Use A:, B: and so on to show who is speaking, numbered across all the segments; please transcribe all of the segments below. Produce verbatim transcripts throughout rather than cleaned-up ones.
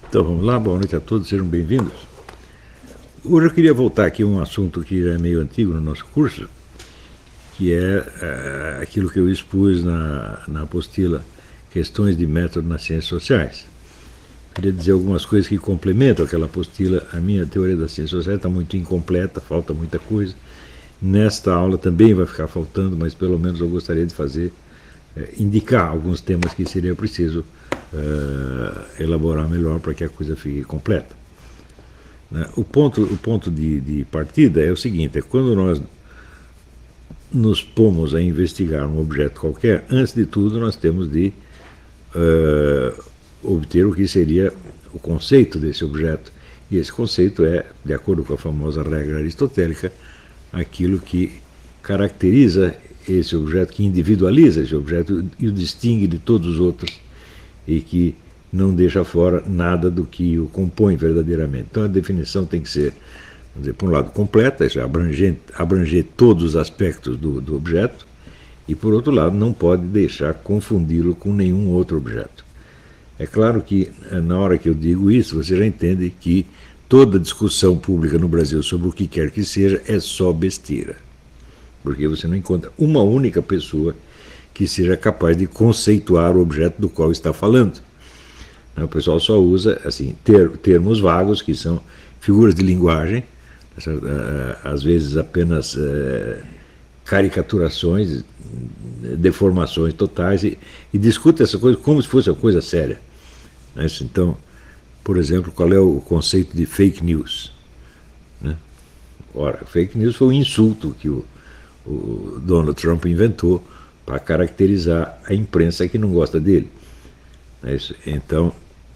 A: Então vamos lá, boa noite a todos, sejam bem-vindos. Hoje eu queria voltar aqui a um assunto que já é meio antigo no nosso curso, que é uh, aquilo que eu expus na, na apostila Questões de Método nas Ciências Sociais. Queria dizer algumas coisas que complementam aquela apostila. A minha teoria das ciências sociais está muito incompleta, falta muita coisa. Nesta aula também vai ficar faltando, mas pelo menos eu gostaria de fazer, eh, indicar alguns temas que seria preciso eh, elaborar melhor para que a coisa fique completa. Né? O ponto, o ponto de, de partida é o seguinte: é quando nós nos pomos a investigar um objeto qualquer, antes de tudo nós temos de uh, obter o que seria o conceito desse objeto. E esse conceito é, de acordo com a famosa regra aristotélica, aquilo que caracteriza esse objeto, que individualiza esse objeto e o distingue de todos os outros e que não deixa fora nada do que o compõe verdadeiramente. Então a definição tem que ser, vamos dizer, por um lado, completa, isso é, abranger, abranger todos os aspectos do, do objeto, e por outro lado não pode deixar confundi-lo com nenhum outro objeto. É claro que na hora que eu digo isso, você já entende que toda discussão pública no Brasil sobre o que quer que seja é só besteira, porque você não encontra uma única pessoa que seja capaz de conceituar o objeto do qual está falando. O pessoal só usa assim, ter, termos vagos, que são figuras de linguagem, às vezes apenas é, caricaturações, deformações totais, e, e discute essa coisa como se fosse uma coisa séria. Então, por exemplo, qual é o conceito de fake news? Né? Ora, fake news foi um insulto que o, o Donald Trump inventou para caracterizar a imprensa que não gosta dele. Então,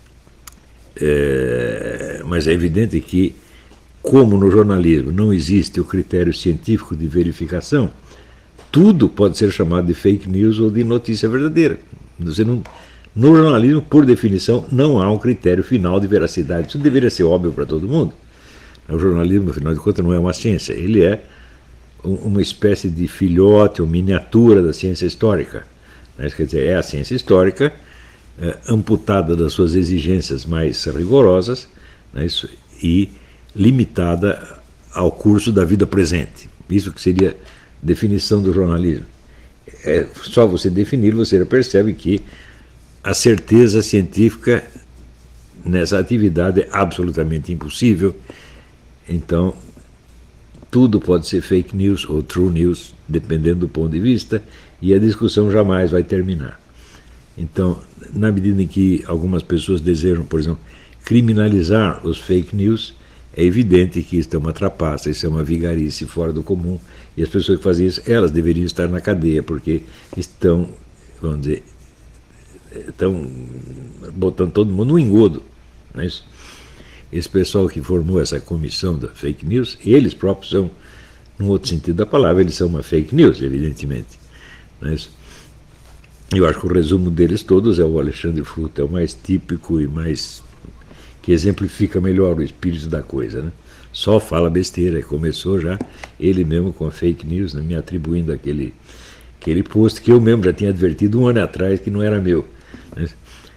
A: é, mas é evidente que, como no jornalismo não existe o critério científico de verificação, tudo pode ser chamado de fake news ou de notícia verdadeira. Você não, no jornalismo, por definição, não há um critério final de veracidade. Isso deveria ser óbvio para todo mundo. O jornalismo, afinal de contas, não é uma ciência. Ele é uma espécie de filhote ou miniatura da ciência histórica. Quer dizer, é a ciência histórica é, amputada das suas exigências mais rigorosas, né, isso, e limitada ao curso da vida presente. Isso que seria definição do jornalismo. É, só você definir, você já percebe que a certeza científica nessa atividade é absolutamente impossível. Então, tudo pode ser fake news ou true news, dependendo do ponto de vista, e a discussão jamais vai terminar. Então, na medida em que algumas pessoas desejam, por exemplo, criminalizar os fake news, é evidente que isso é uma trapaça, isso é uma vigarice fora do comum, e as pessoas que fazem isso, elas deveriam estar na cadeia, porque estão, vamos dizer, estão botando todo mundo no engodo. Não é isso? Esse pessoal que formou essa comissão da fake news, eles próprios são, num outro sentido da palavra, eles são uma fake news, evidentemente. Não é isso? Eu acho que o resumo deles todos é o Alexandre Fruta, é o mais típico e mais que exemplifica melhor o espírito da coisa, né? Só fala besteira, começou já ele mesmo com a fake news, né, me atribuindo aquele, aquele post que eu mesmo já tinha advertido um ano atrás que não era meu. Né?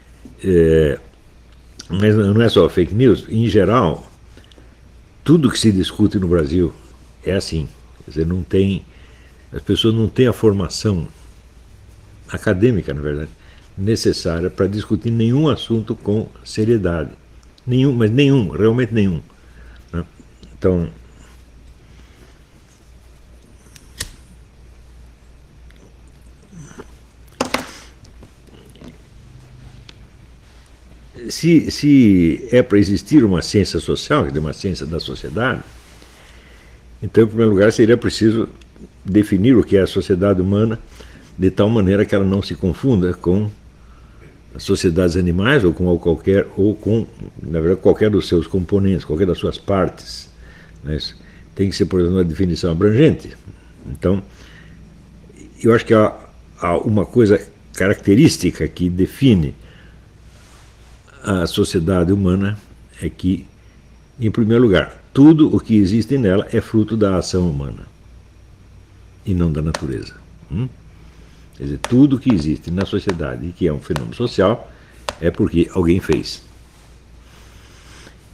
A: É, mas não é só fake news, em geral, tudo que se discute no Brasil é assim. Quer dizer, não tem, as pessoas não têm a formação acadêmica, na verdade, necessária para discutir nenhum assunto com seriedade. Nenhum, mas nenhum, realmente nenhum. Né? Então, se, se é para existir uma ciência social, quer dizer, uma ciência da sociedade, então, em primeiro lugar, seria preciso definir o que é a sociedade humana de tal maneira que ela não se confunda com as sociedades animais ou com qualquer, ou com, na verdade, qualquer dos seus componentes, qualquer das suas partes. Né? Tem que ser, por exemplo, uma definição abrangente. Então, eu acho que há, há uma coisa característica que define a sociedade humana, é que, em primeiro lugar, tudo o que existe nela é fruto da ação humana e não da natureza. Hum? Quer dizer, tudo que existe na sociedade e que é um fenômeno social é porque alguém fez.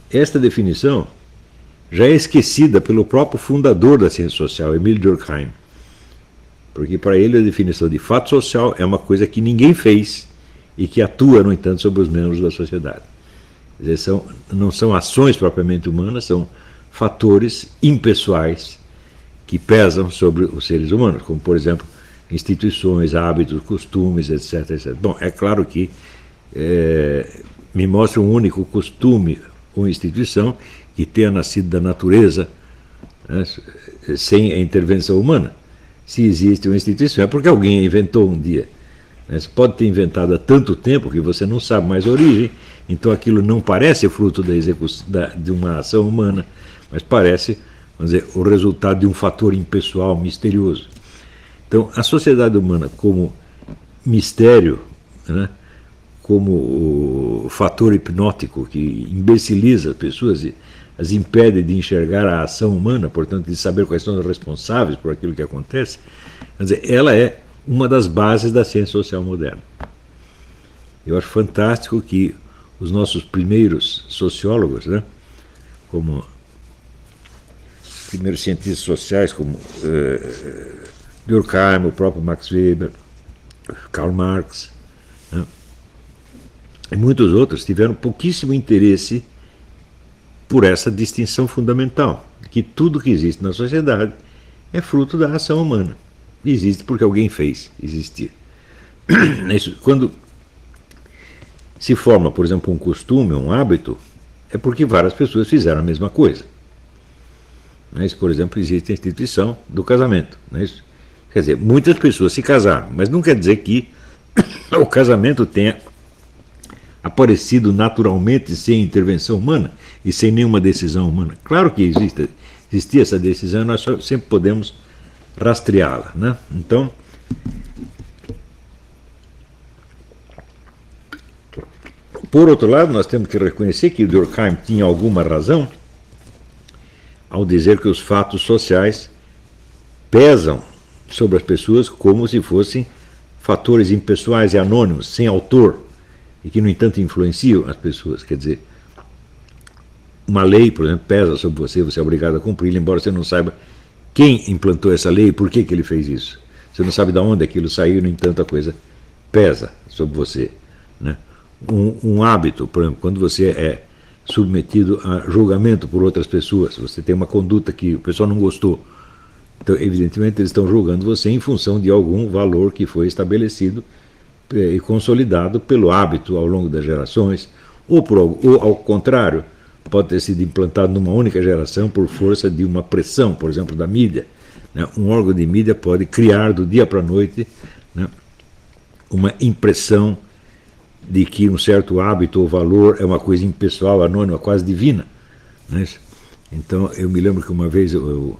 A: esta definição já é esquecida pelo próprio fundador da ciência social, Emile Durkheim. Porque para ele a definição de fato social é uma coisa que ninguém fez e que atua, no entanto, sobre os membros da sociedade. Quer dizer, são, não são ações propriamente humanas, são fatores impessoais que pesam sobre os seres humanos, como, por exemplo, instituições, hábitos, costumes, etc, etcétera. Bom, é claro que é, me mostra um único costume ou instituição que tenha nascido da natureza, né, sem a intervenção humana. Se existe uma instituição, é porque alguém a inventou um dia. Né? Você pode ter inventado há tanto tempo que você não sabe mais a origem, então aquilo não parece fruto da execução, da, de uma ação humana, mas parece, vamos dizer, o resultado de um fator impessoal, misterioso. Então, a sociedade humana como mistério, né, como o fator hipnótico que imbeciliza as pessoas e as impede de enxergar a ação humana, portanto, de saber quais são os responsáveis por aquilo que acontece, quer dizer, ela é uma das bases da ciência social moderna. Eu acho fantástico que os nossos primeiros sociólogos, né, como primeiros cientistas sociais, como uh, Durkheim, o próprio Max Weber, Karl Marx, né, e muitos outros tiveram pouquíssimo interesse por essa distinção fundamental, que tudo que existe na sociedade é fruto da ação humana. Existe porque alguém fez existir. Quando se forma, por exemplo, um costume, um hábito, é porque várias pessoas fizeram a mesma coisa. Por exemplo, existe a instituição do casamento. Não é isso? Quer dizer, muitas pessoas se casaram, mas não quer dizer que o casamento tenha aparecido naturalmente sem intervenção humana e sem nenhuma decisão humana. Claro que existe, existia essa decisão, nós só, sempre podemos rastreá-la, né? Então, por outro lado, nós temos que reconhecer que Durkheim tinha alguma razão ao dizer que os fatos sociais pesam sobre as pessoas como se fossem fatores impessoais e anônimos, sem autor, e que, no entanto, influenciam as pessoas. Quer dizer, uma lei, por exemplo, pesa sobre você, você é obrigado a cumpri-la, embora você não saiba quem implantou essa lei e por que, que ele fez isso. Você não sabe de onde aquilo saiu, no entanto, a coisa pesa sobre você. Né? Um, um hábito, por exemplo, quando você é submetido a julgamento por outras pessoas, você tem uma conduta que o pessoal não gostou. Então, evidentemente, eles estão julgando você em função de algum valor que foi estabelecido e consolidado pelo hábito ao longo das gerações, ou, por, ou ao contrário, pode ter sido implantado numa única geração por força de uma pressão, por exemplo, da mídia. Né? Um órgão de mídia pode criar do dia para a noite, né, uma impressão de que um certo hábito ou valor é uma coisa impessoal, anônima, quase divina. Né? Então, eu me lembro que uma vez eu, eu,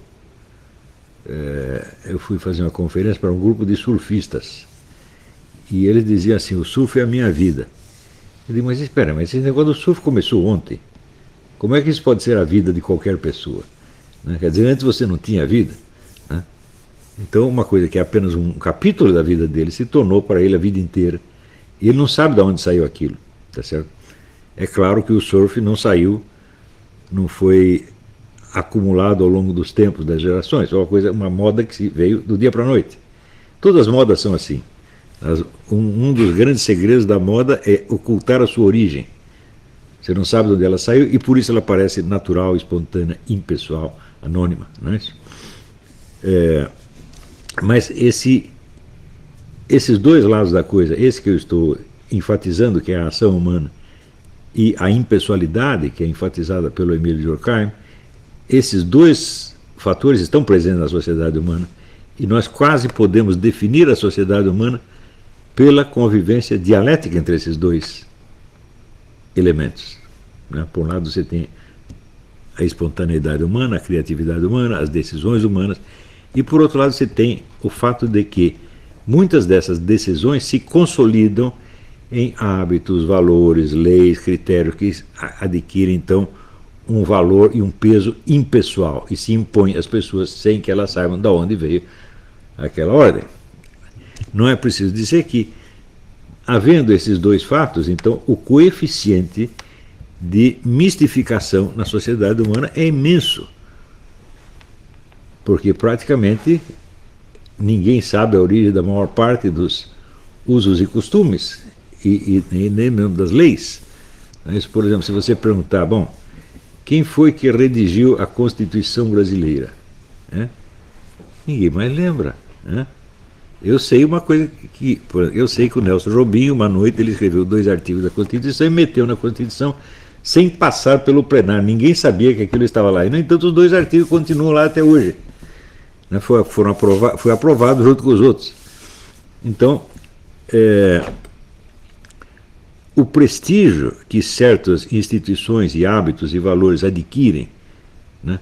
A: é, eu fui fazer uma conferência para um grupo de surfistas. E eles diziam assim, o surf é a minha vida. Eu digo, mas espera, mas esse negócio do surf começou ontem. Como é que isso pode ser a vida de qualquer pessoa? Né? Quer dizer, antes você não tinha vida. Né? Então, uma coisa que é apenas um capítulo da vida dele se tornou para ele a vida inteira. E ele não sabe de onde saiu aquilo. Tá certo? É claro que o surf não saiu, não foi acumulado ao longo dos tempos, das gerações. É uma coisa, uma moda que veio do dia para a noite. Todas as modas são assim. Um, um dos grandes segredos da moda é ocultar a sua origem. Você não sabe de onde ela saiu e por isso ela parece natural, espontânea, impessoal, anônima. Não é isso? É, mas esse, esses dois lados da coisa, esse que eu estou enfatizando, que é a ação humana, e a impessoalidade, que é enfatizada pelo Emile Durkheim, esses dois fatores estão presentes na sociedade humana e nós quase podemos definir a sociedade humana pela convivência dialética entre esses dois elementos. Né? Por um lado você tem a espontaneidade humana, a criatividade humana, as decisões humanas, e por outro lado você tem o fato de que muitas dessas decisões se consolidam em hábitos, valores, leis, critérios que adquirem então um valor e um peso impessoal e se impõem às pessoas sem que elas saibam de onde veio aquela ordem. Não é preciso dizer que, havendo esses dois fatos, então o coeficiente de mistificação na sociedade humana é imenso. Porque praticamente ninguém sabe a origem da maior parte dos usos e costumes, e, e, e nem mesmo das leis. Mas, por exemplo, se você perguntar, bom, quem foi que redigiu a Constituição brasileira? É? Ninguém mais lembra. É? Eu sei uma coisa que. Eu sei que o Nelson Jobim, uma noite, ele escreveu dois artigos da Constituição e meteu na Constituição sem passar pelo plenário. Ninguém sabia que aquilo estava lá. E, no entanto, os dois artigos continuam lá até hoje. Né? Foi, foram aprova foi aprovado junto com os outros. Então, é, o prestígio que certas instituições e hábitos e valores adquirem, né,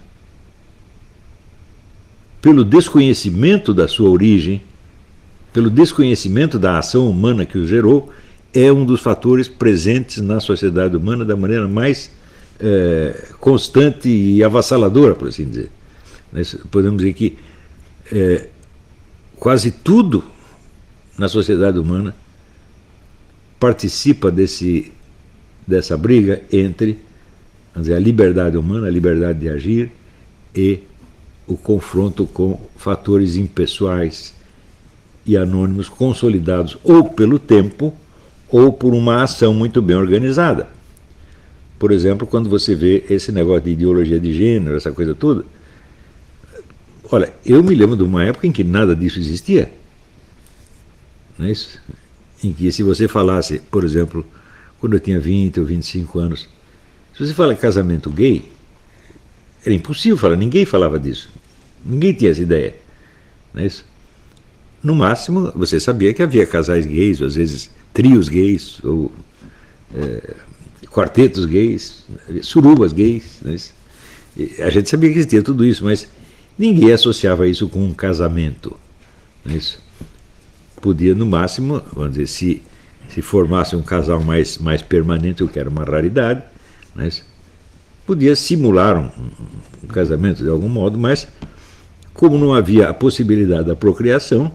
A: pelo desconhecimento da sua origem, pelo desconhecimento da ação humana que os gerou, é um dos fatores presentes na sociedade humana da maneira mais é, constante e avassaladora, por assim dizer. Nós podemos dizer que é, quase tudo na sociedade humana participa desse, dessa briga entre, vamos dizer, a liberdade humana, a liberdade de agir e o confronto com fatores impessoais e anônimos consolidados ou pelo tempo ou por uma ação muito bem organizada. Por exemplo, quando você vê esse negócio de ideologia de gênero, essa coisa toda, olha, eu me lembro de uma época em que nada disso existia. Não é isso? Em que se você falasse, por exemplo, quando eu tinha vinte ou vinte e cinco anos, se você fala casamento gay, era impossível falar, ninguém falava disso. Ninguém tinha essa ideia. Não é isso? No máximo, você sabia que havia casais gays, ou às vezes trios gays, ou é, quartetos gays, surubas gays. Não é isso? E a gente sabia que existia tudo isso, mas ninguém associava isso com um casamento. Não é isso? Podia, no máximo, vamos dizer, se, se formasse um casal mais, mais permanente, o que era uma raridade, mas podia simular um, um casamento de algum modo, mas como não havia a possibilidade da procriação,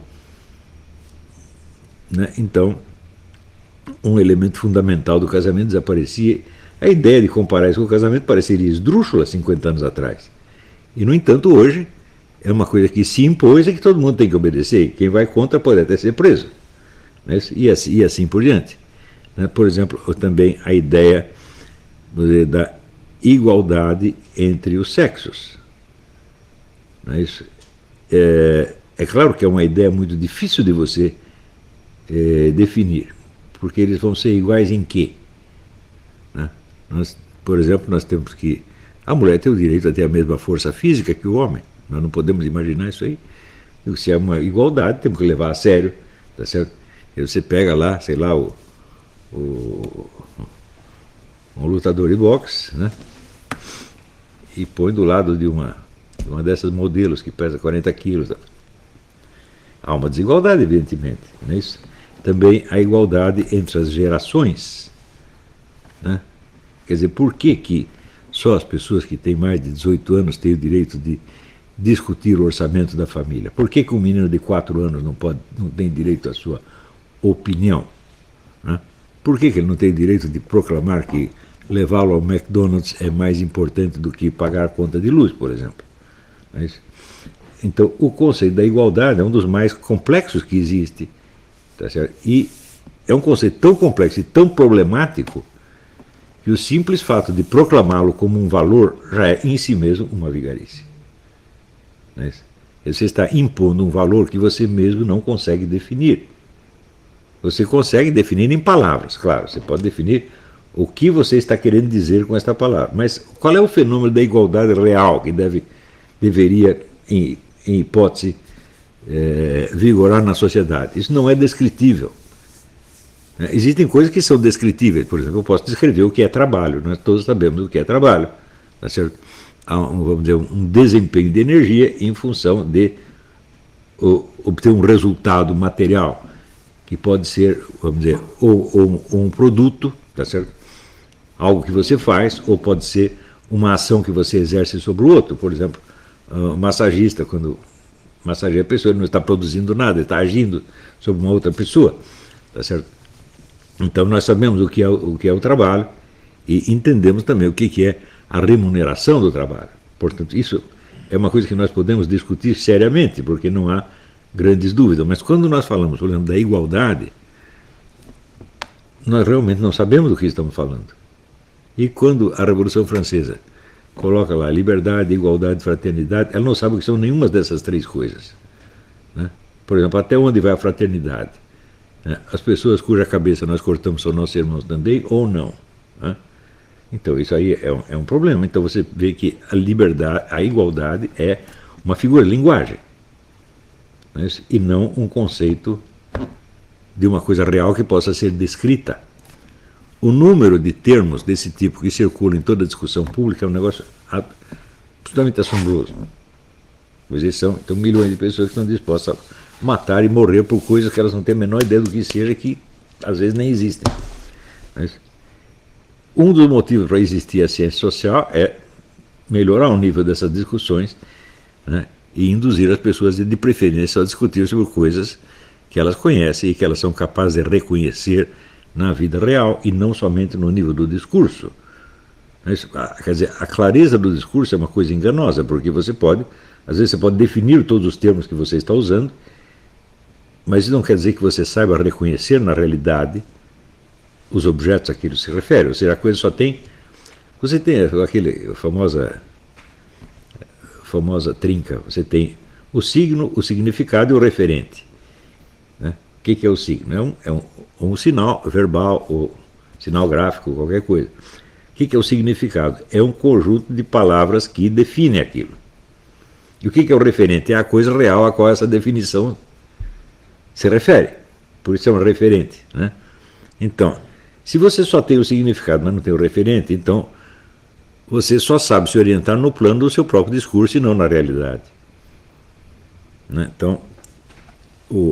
A: né, então um elemento fundamental do casamento desaparecia. A ideia de comparar isso com o casamento pareceria esdrúxula cinquenta anos atrás. E, no entanto, hoje é uma coisa que se impôs e que todo mundo tem que obedecer. Quem vai contra pode até ser preso. Né? E, assim, e assim por diante. Né? Por exemplo, também a ideia dizer, da igualdade entre os sexos. Não é isso? É, é claro que é uma ideia muito difícil de você é, definir, porque eles vão ser iguais em quê? Né? Nós, por exemplo, nós temos que... A mulher tem o direito a ter a mesma força física que o homem. Nós não podemos imaginar isso aí. Se é uma igualdade, temos que levar a sério, tá certo? E você pega lá, sei lá, o, o, um lutador de boxe, né? E põe do lado de uma, de uma dessas modelos que pesa quarenta quilos. Há uma desigualdade, evidentemente, não é isso? Também a igualdade entre as gerações, né? Quer dizer, por que que só as pessoas que têm mais de dezoito anos têm o direito de discutir o orçamento da família? Por que que um menino de quatro anos não, pode, não tem direito à sua opinião? Né? Por que que ele não tem direito de proclamar que levá-lo ao McDonald's é mais importante do que pagar a conta de luz, por exemplo? É isso? Então, o conceito da igualdade é um dos mais complexos que existe. Tá certo? E é um conceito tão complexo e tão problemático que o simples fato de proclamá-lo como um valor já é em si mesmo uma vigarice. Não é isso? Você está impondo um valor que você mesmo não consegue definir. Você consegue definir em palavras, claro. Você pode definir o que você está querendo dizer com esta palavra. Mas qual é o fenômeno da igualdade real que deve, deveria, em, em hipótese, é, vigorar na sociedade? Isso não é descritível. É, existem coisas que são descritíveis. Por exemplo, eu posso descrever o que é trabalho. Nós todos sabemos o que é trabalho. Tá certo? Há um, vamos dizer, um desempenho de energia em função de o, obter um resultado material, que pode ser, vamos dizer, ou, ou, ou um produto, tá certo? Algo que você faz, ou pode ser uma ação que você exerce sobre o outro. Por exemplo, um massagista, quando massageia a pessoa, ele não está produzindo nada, ele está agindo sobre uma outra pessoa, tá certo? Então nós sabemos o que é o, o que é o trabalho e entendemos também o que, que é a remuneração do trabalho. Portanto, isso é uma coisa que nós podemos discutir seriamente, porque não há grandes dúvidas. Mas quando nós falamos, por exemplo, da igualdade, nós realmente não sabemos do que estamos falando. E quando a Revolução Francesa coloca lá liberdade, igualdade, fraternidade, ela não sabe o que são nenhuma dessas três coisas. Né? Por exemplo, até onde vai a fraternidade? Né? As pessoas cuja cabeça nós cortamos são nossos irmãos também ou não? Né? Então isso aí é um, é um problema. Então você vê que a liberdade, a igualdade é uma figura de linguagem, né? E não um conceito de uma coisa real que possa ser descrita. O número de termos desse tipo que circulam em toda a discussão pública é um negócio absolutamente assombroso. Pois são então, milhões de pessoas que estão dispostas a matar e morrer por coisas que elas não têm a menor ideia do que seja, que às vezes nem existem. Mas um dos motivos para existir a ciência social é melhorar o nível dessas discussões, né, e induzir as pessoas, de preferência, a discutir sobre coisas que elas conhecem e que elas são capazes de reconhecer na vida real e não somente no nível do discurso. Mas, quer dizer, a clareza do discurso é uma coisa enganosa, porque você pode, às vezes você pode definir todos os termos que você está usando, mas isso não quer dizer que você saiba reconhecer na realidade os objetos a que ele se refere. Ou seja, a coisa só tem... Você tem aquele famosa, famosa trinca, você tem o signo, o significado e o referente. Né? O que, que é o signo? É um, é um, um sinal verbal ou sinal gráfico, qualquer coisa. O que, que é o significado? É um conjunto de palavras que define aquilo. E o que, que é o referente? É a coisa real a qual essa definição se refere. Por isso é um referente. Né? Então, se você só tem o significado, mas não tem o referente, então você só sabe se orientar no plano do seu próprio discurso e não na realidade. Né? Então, o...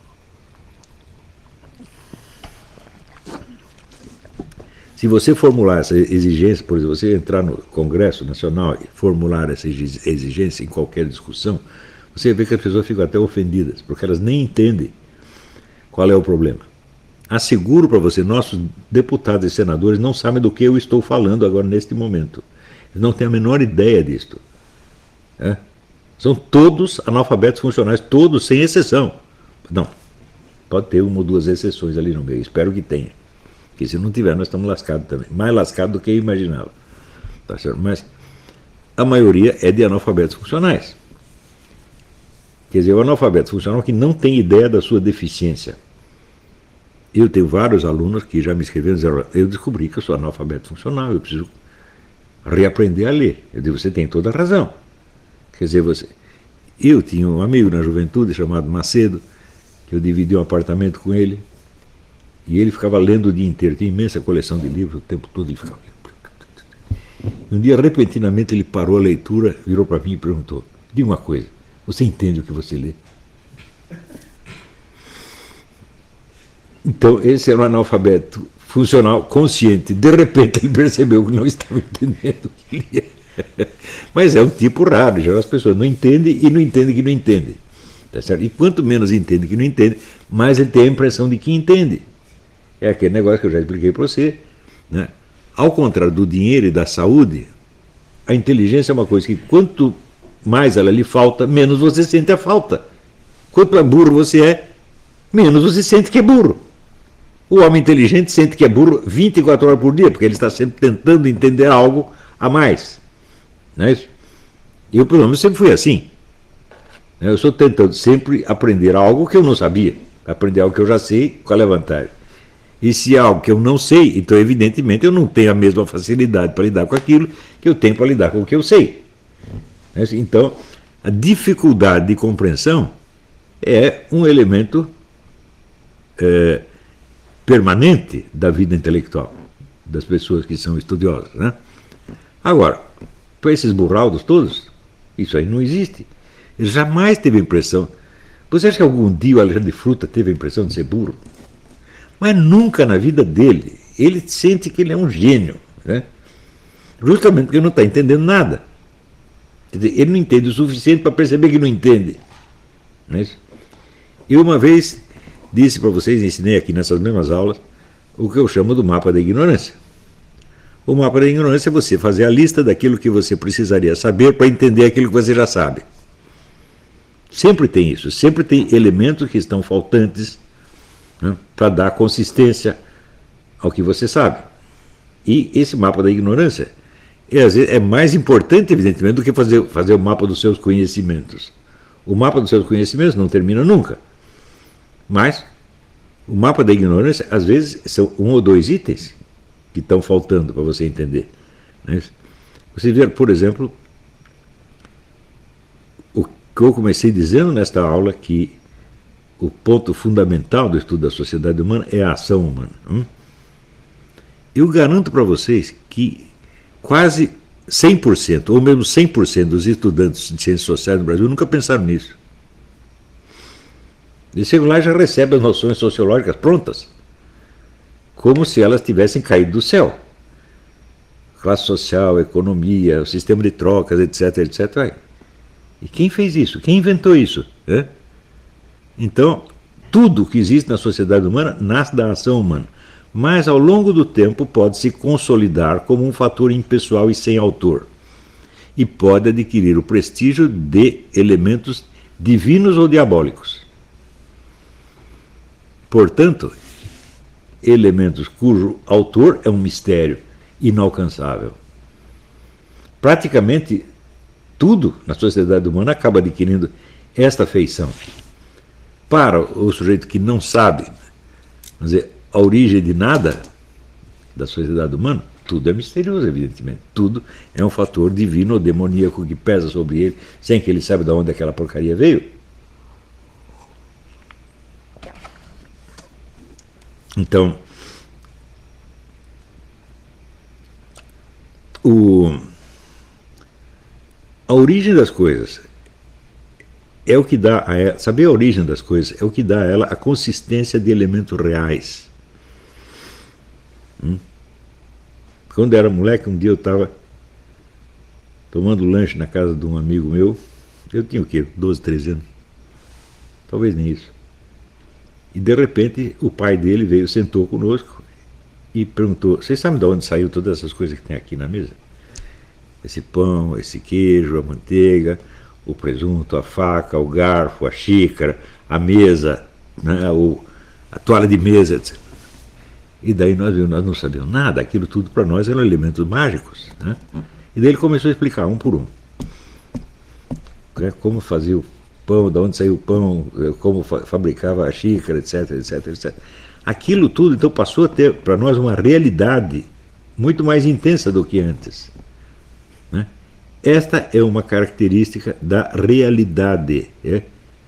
A: se você formular essa exigência, por exemplo, você entrar no Congresso Nacional e formular essa exigência em qualquer discussão, você vê que as pessoas ficam até ofendidas, porque elas nem entendem qual é o problema. Asseguro para você, nossos deputados e senadores não sabem do que eu estou falando agora neste momento. Eles não têm a menor ideia disto. É? São todos analfabetos funcionais, todos, sem exceção. Não, pode ter uma ou duas exceções ali no meio, espero que tenha. Porque se não tiver, nós estamos lascados também. Mais lascados do que eu imaginava. Tá certo? Mas a maioria é de analfabetos funcionais. Quer dizer, o analfabeto funcional que não tem ideia da sua deficiência. Eu tenho vários alunos que já me escreveram dizendo, eu descobri que eu sou analfabeto funcional, eu preciso reaprender a ler. Eu digo, você tem toda a razão. Quer dizer, você... Eu tinha um amigo na juventude chamado Macedo, que eu dividi um apartamento com ele, e ele ficava lendo o dia inteiro, tinha imensa coleção de livros, o tempo todo ele ficava lendo. Um dia, repentinamente, ele parou a leitura, virou para mim e perguntou, diga uma coisa, você entende o que você lê? Então, esse era um analfabeto funcional, consciente. De repente, ele percebeu que não estava entendendo o que lia. Mas é um tipo raro, já as pessoas não entendem e não entendem que não entendem. Tá certo? E quanto menos entende que não entende, mais ele tem a impressão de que entende. É aquele negócio que eu já expliquei para você. Né? Ao contrário do dinheiro e da saúde, a inteligência é uma coisa que quanto mais ela lhe falta, menos você sente a falta. Quanto mais burro você é, menos você sente que é burro. O homem inteligente sente que é burro vinte e quatro horas por dia, porque ele está sempre tentando entender algo a mais. Não é isso? Eu, pelo menos, sempre fui assim. Eu estou tentando sempre aprender algo que eu não sabia. Aprender algo que eu já sei, qual é a vantagem? E se é algo que eu não sei, então, evidentemente, eu não tenho a mesma facilidade para lidar com aquilo que eu tenho para lidar com o que eu sei. Então, a dificuldade de compreensão é um elemento é, permanente da vida intelectual das pessoas que são estudiosas. Né? Agora, para esses burraldos todos, isso aí não existe. Ele jamais teve a impressão... Você acha que algum dia o Alexandre de Fruta teve a impressão de ser burro? Mas nunca na vida dele. Ele sente que ele é um gênio. Né? Justamente porque ele não está entendendo nada. Quer dizer, ele não entende o suficiente para perceber que não entende. Não é isso? Eu uma vez disse para vocês, ensinei aqui nessas mesmas aulas, o que eu chamo do mapa da ignorância. O mapa da ignorância é você fazer a lista daquilo que você precisaria saber para entender aquilo que você já sabe. Sempre tem isso, sempre tem elementos que estão faltantes, né, para dar consistência ao que você sabe. E esse mapa da ignorância é, às vezes, é mais importante, evidentemente, do que fazer, fazer o mapa dos seus conhecimentos. O mapa dos seus conhecimentos não termina nunca. Mas o mapa da ignorância, às vezes, são um ou dois itens que estão faltando para você entender. Né? Você vê, por exemplo, o que eu comecei dizendo nesta aula, que o ponto fundamental do estudo da sociedade humana é a ação humana. Hum? Eu garanto para vocês que quase cem por cento, ou mesmo cem por cento dos estudantes de ciências sociais no Brasil nunca pensaram nisso. Eles chegam lá e já recebem as noções sociológicas prontas, como se elas tivessem caído do céu. Classe social, economia, o sistema de trocas, etc, etcétera. E quem fez isso? Quem inventou isso? Né? Então, tudo que existe na sociedade humana nasce da ação humana, mas ao longo do tempo pode se consolidar como um fator impessoal e sem autor, e pode adquirir o prestígio de elementos divinos ou diabólicos. Portanto, elementos cujo autor é um mistério inalcançável. Praticamente tudo na sociedade humana acaba adquirindo esta feição. Para o sujeito que não sabe, vamos dizer, a origem de nada da sociedade humana, tudo é misterioso, evidentemente. Tudo é um fator divino ou demoníaco que pesa sobre ele, sem que ele saiba de onde aquela porcaria veio. Então, o, a origem das coisas é o que dá a ela, saber a origem das coisas é o que dá a ela a consistência de elementos reais. Hum? Quando eu era moleque, um dia eu estava tomando lanche na casa de um amigo meu, eu tinha o quê? doze, treze anos? Talvez nem isso. E de repente o pai dele veio, sentou conosco e perguntou: vocês sabem de onde saiu todas essas coisas que tem aqui na mesa? Esse pão, esse queijo, a manteiga, o presunto, a faca, o garfo, a xícara, a mesa, né, o, a toalha de mesa, etcétera. E daí nós vimos, nós não sabíamos nada, aquilo tudo para nós eram elementos mágicos. Né? E daí ele começou a explicar um por um. Como fazia o pão, de onde saiu o pão, como fa fabricava a xícara, etc, etc, etcétera. Aquilo tudo então passou a ter para nós uma realidade muito mais intensa do que antes. Né? Esta é uma característica da realidade. É?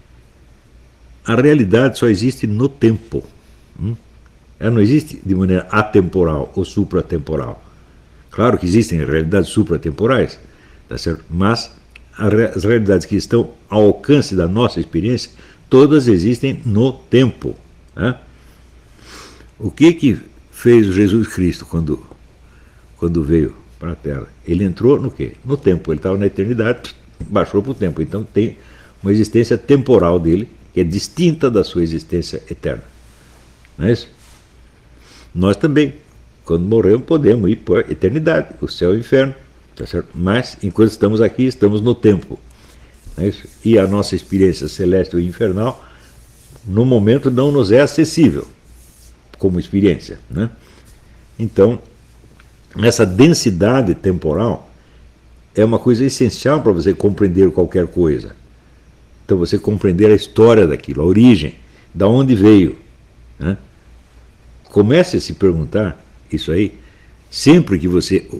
A: A realidade só existe no tempo. Hum? Ela não existe de maneira atemporal ou supratemporal. Claro que existem realidades supratemporais, tá certo? Mas as realidades que estão ao alcance da nossa experiência, todas existem no tempo. Né? O que que fez Jesus Cristo quando, quando veio para a Terra? Ele entrou no quê? No tempo. Ele estava na eternidade, baixou para o tempo. Então tem uma existência temporal dele, que é distinta da sua existência eterna. Não é isso? Nós também, quando morremos, podemos ir para a eternidade, o céu e o inferno. Tá certo? Mas, enquanto estamos aqui, estamos no tempo. Não é isso? E a nossa experiência celeste ou infernal, no momento, não nos é acessível como experiência. Né? Então, essa densidade temporal é uma coisa essencial para você compreender qualquer coisa. Então, você compreender a história daquilo, a origem, da onde veio. Né? Comece a se perguntar isso aí, sempre que você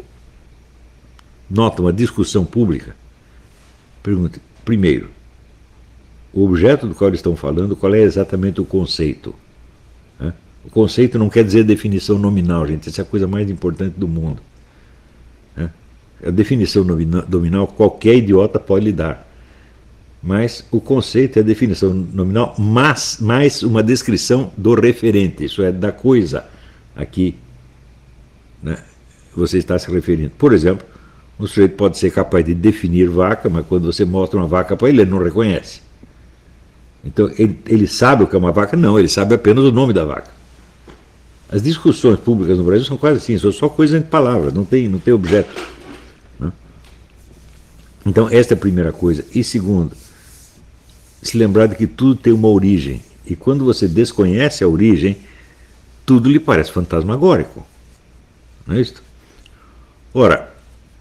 A: nota uma discussão pública, pergunte, primeiro, o objeto do qual eles estão falando, qual é exatamente o conceito? Né? O conceito não quer dizer definição nominal, gente, essa é a coisa mais importante do mundo. Né? A definição nominal qualquer idiota pode lhe dar, mas o conceito é a definição nominal, mas mais uma descrição do referente, isso é, da coisa a que, né, você está se referindo. Por exemplo, um sujeito pode ser capaz de definir vaca, mas quando você mostra uma vaca para ele, ele não reconhece. Então, ele, ele sabe o que é uma vaca? Não, ele sabe apenas o nome da vaca. As discussões públicas no Brasil são quase assim, são só coisas de palavras, não tem, não tem objeto. Né? Então, esta é a primeira coisa. E segundo, se lembrar de que tudo tem uma origem. E quando você desconhece a origem, tudo lhe parece fantasmagórico. Não é isso? Ora,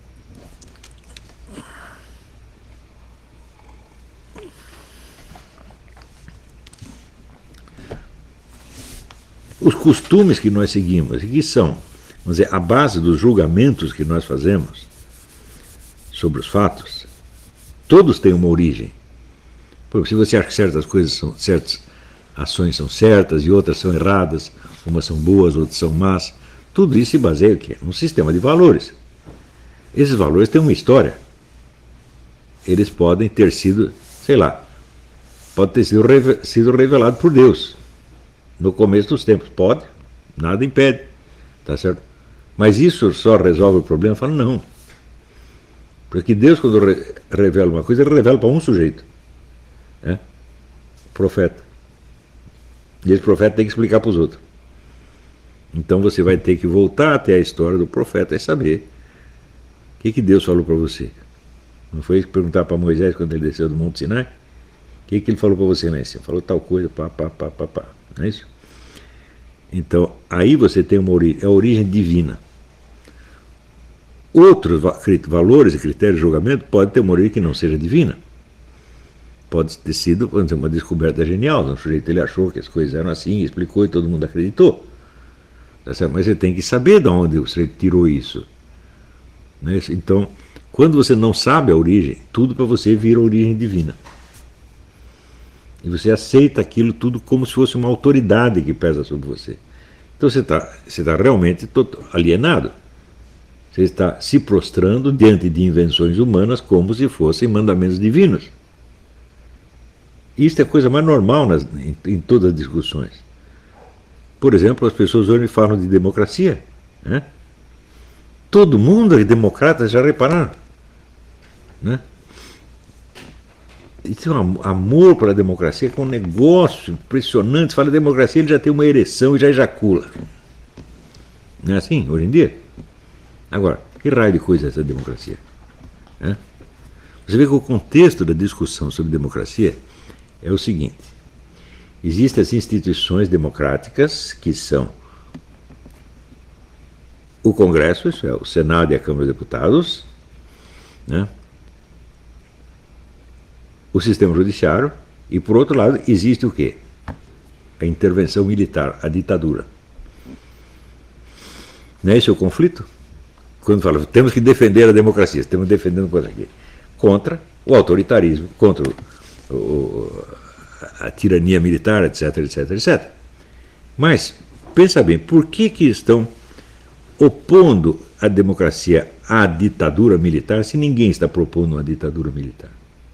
A: os costumes que nós seguimos, que são, vamos dizer, a base dos julgamentos que nós fazemos sobre os fatos, todos têm uma origem. Se você acha que certas coisas são certas, ações são certas e outras são erradas, umas são boas, outras são más, tudo isso se baseia em quê? Num sistema de valores. Esses valores têm uma história. Eles podem ter sido, sei lá, pode ter sido, reve sido revelado por Deus no começo dos tempos. Pode, nada impede, tá certo? Mas isso só resolve o problema? Fala, não. Porque Deus, quando re revela uma coisa, ele revela para um sujeito. Né? O profeta. E esse profeta tem que explicar para os outros. Então você vai ter que voltar até a história do profeta e saber o que, que Deus falou para você. Não foi perguntar para Moisés quando ele desceu do Monte Sinai? O que, que ele falou para você lá em cima? Falou tal coisa, pá, pá, pá, pá, pá. Não é isso? Então, aí você tem uma origem, é a origem divina. Outros valores e critérios de julgamento podem ter uma origem que não seja divina. Pode ter sido, por exemplo, uma descoberta genial. Um sujeito ele achou que as coisas eram assim, explicou e todo mundo acreditou. Mas você tem que saber de onde você tirou isso. Né? Então, quando você não sabe a origem, tudo para você vira origem divina. E você aceita aquilo tudo como se fosse uma autoridade que pesa sobre você. Então você está você tá realmente alienado. Você está se prostrando diante de invenções humanas como se fossem mandamentos divinos. Isso é a coisa mais normal nas, em, em todas as discussões. Por exemplo, as pessoas hoje falam de democracia. Né? Todo mundo é democrata, já repararam? Né? E tem um amor pela democracia, que é um negócio impressionante. Você fala de democracia, ele já tem uma ereção e já ejacula. Não é assim, hoje em dia? Agora, que raio de coisa é essa democracia? Né? Você vê que o contexto da discussão sobre democracia é o seguinte. Existem as instituições democráticas, que são o Congresso, isso é, o Senado e a Câmara dos Deputados, né? O sistema judiciário, e por outro lado existe o quê? A intervenção militar, a ditadura. Não é esse o conflito? Quando fala, temos que defender a democracia, estamos defendendo contra quê? Contra o autoritarismo, contra o, o, a tirania militar, etc, etc, etcétera. Mas, pensa bem, por que que estão opondo a democracia à ditadura militar se ninguém está propondo uma ditadura militar?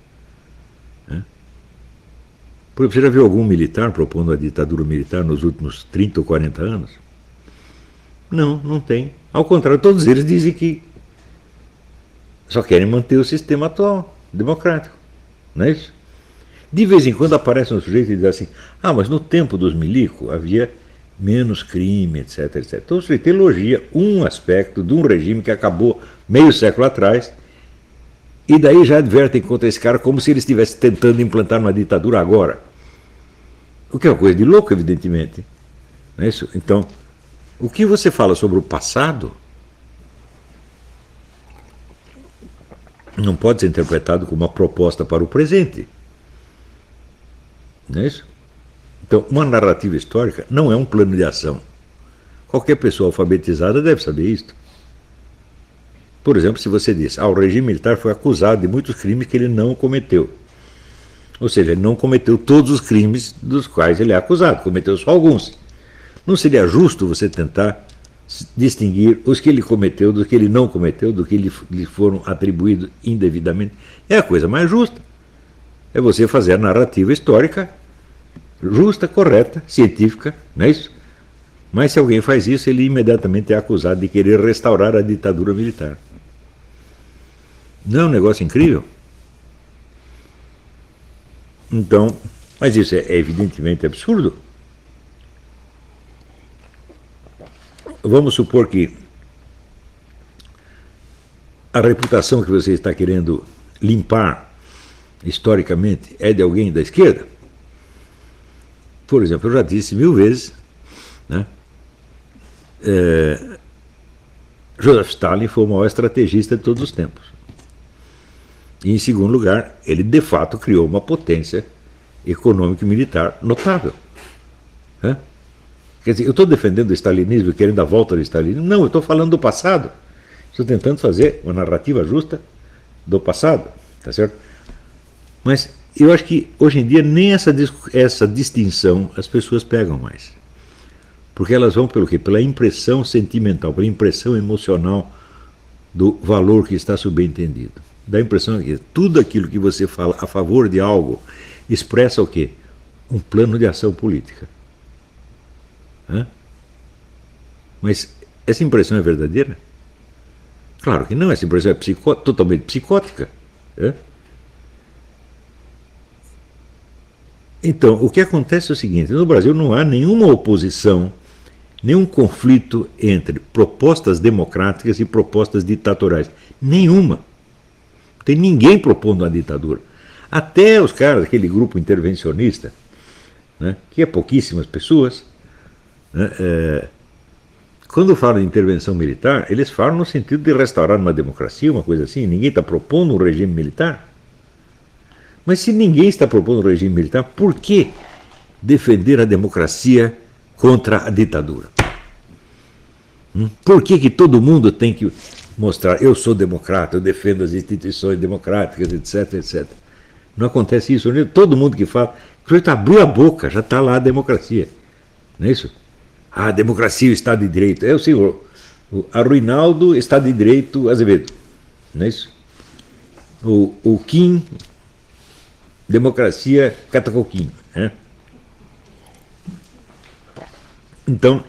A: Você já viu algum militar propondo a ditadura militar nos últimos trinta ou quarenta anos? Não, não tem. Ao contrário, todos eles dizem que só querem manter o sistema atual, democrático. Não é isso? De vez em quando aparece um sujeito e diz assim, ah, mas no tempo dos milicos havia menos crime, etc, etcétera. Então o sujeito elogia um aspecto de um regime que acabou meio século atrás. E daí já advertem contra esse cara como se ele estivesse tentando implantar uma ditadura agora. O que é uma coisa de louco, evidentemente. Não é isso? Então, o que você fala sobre o passado não pode ser interpretado como uma proposta para o presente. Não é isso? Então, uma narrativa histórica não é um plano de ação. Qualquer pessoa alfabetizada deve saber isso. Por exemplo, se você diz, ah, o regime militar foi acusado de muitos crimes que ele não cometeu. Ou seja, ele não cometeu todos os crimes dos quais ele é acusado, cometeu só alguns. Não seria justo você tentar distinguir os que ele cometeu dos que ele não cometeu, do que lhe foram atribuídos indevidamente? É a coisa mais justa. É você fazer a narrativa histórica justa, correta, científica, não é isso? Mas se alguém faz isso, ele imediatamente é acusado de querer restaurar a ditadura militar. Não é um negócio incrível? Então, mas isso é, é evidentemente absurdo. vamos supor que a reputação que você está querendo limpar historicamente é de alguém da esquerda. Por exemplo, eu já disse mil vezes, né, é, Joseph Stalin foi o maior estrategista de todos os tempos. E, em segundo lugar, ele de fato criou uma potência econômica e militar notável. Né? Quer dizer, eu estou defendendo o stalinismo e querendo a volta do stalinismo? Não, eu estou falando do passado. Estou tentando fazer uma narrativa justa do passado, tá certo? Mas eu acho que hoje em dia nem essa, essa distinção as pessoas pegam mais. Porque elas vão pelo quê? Pela impressão sentimental, pela impressão emocional do valor que está subentendido. Dá a impressão que tudo aquilo que você fala a favor de algo expressa o quê? Um plano de ação política. Hã? Mas essa impressão é verdadeira? Claro que não, essa impressão é psicó totalmente psicótica. Hã? Então, o que acontece é o seguinte, no Brasil não há nenhuma oposição, nenhum conflito entre propostas democráticas e propostas ditatoriais. Nenhuma. Não tem ninguém propondo uma ditadura. Até os caras, aquele grupo intervencionista, né, que é pouquíssimas pessoas, né, é, quando falam de intervenção militar, eles falam no sentido de restaurar uma democracia, uma coisa assim. Ninguém está propondo um regime militar. Mas se ninguém está propondo um regime militar, por que defender a democracia contra a ditadura? Hum? Por que que todo mundo tem que mostrar, eu sou democrata, eu defendo as instituições democráticas, etc, etcétera. Não acontece isso. Todo mundo que fala, abriu a boca, já está lá a democracia. Não é isso? A democracia e o Estado de Direito. É o senhor, o Arruinaldo, Estado de Direito, Azevedo. Não é isso? O, o Kim, democracia, Catacoquim. Né? Então,